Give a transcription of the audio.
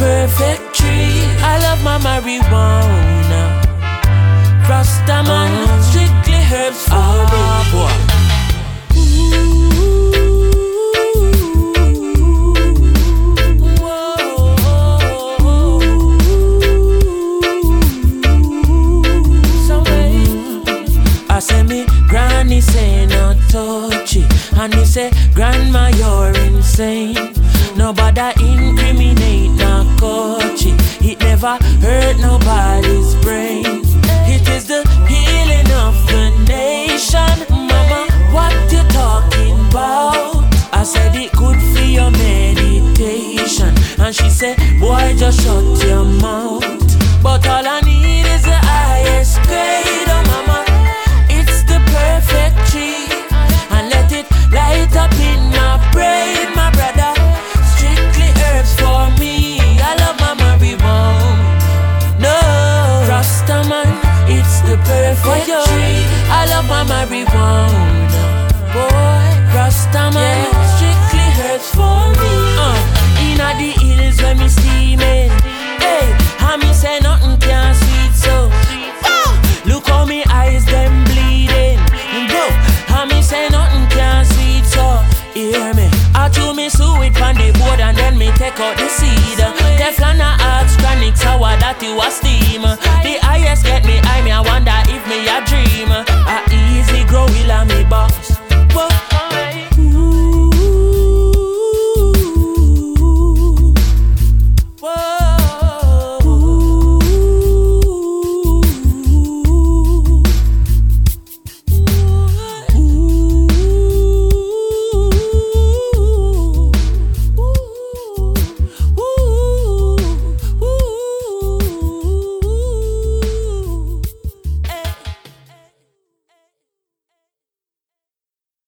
perfect tree. I love my marijuana. Rastaman, strictly herbs for me. I say me granny say no touch it, and he say grandma you're insane. Nobody incriminate no coach it. It never hurt nobody's brain. It is the healing of the nation. Mama, what you talking about? I said it good for your meditation, and she said boy just shut your mouth. But all I need is the highest grade. Oh mama, it's the perfect tree, and let it light up in my brain, my brother. Strictly herbs for me. I love my marijuana. No, Rastaman, it's the perfect tree. I love my marijuana. Boy, Rastaman, strictly herbs for me. Inna the hills when me steaming. Hey, and me say no